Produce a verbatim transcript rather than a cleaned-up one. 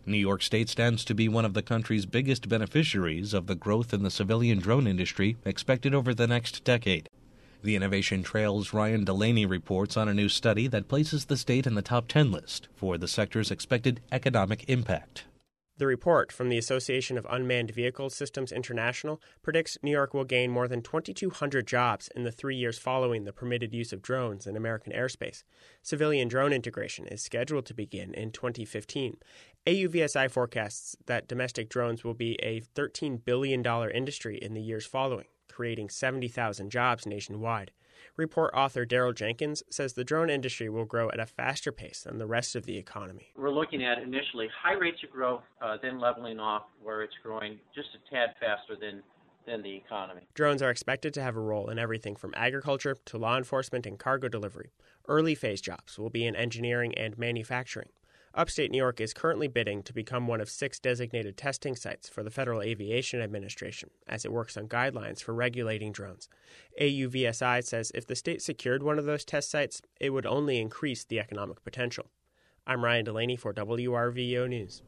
New York State stands to be one of the country's biggest beneficiaries of the growth in the civilian drone industry expected over the next decade. The Innovation Trail's Ryan Delaney reports on a new study that places the state in the top ten list for the sector's expected economic impact. The report from the Association of Unmanned Vehicle Systems International predicts New York will gain more than twenty-two hundred jobs in the three years following the permitted use of drones in American airspace. Civilian drone integration is scheduled to begin in twenty fifteen. A U V S I forecasts that domestic drones will be a thirteen billion dollars industry in the years following, creating seventy thousand jobs nationwide. Report author Daryl Jenkins says the drone industry will grow at a faster pace than the rest of the economy. We're looking at initially high rates of growth, uh, then leveling off where it's growing just a tad faster than, than the economy. Drones are expected to have a role in everything from agriculture to law enforcement and cargo delivery. Early phase jobs will be in engineering and manufacturing. Upstate New York is currently bidding to become one of six designated testing sites for the Federal Aviation Administration as it works on guidelines for regulating drones. A U V S I says if the state secured one of those test sites, it would only increase the economic potential. I'm Ryan Delaney for W R V O News.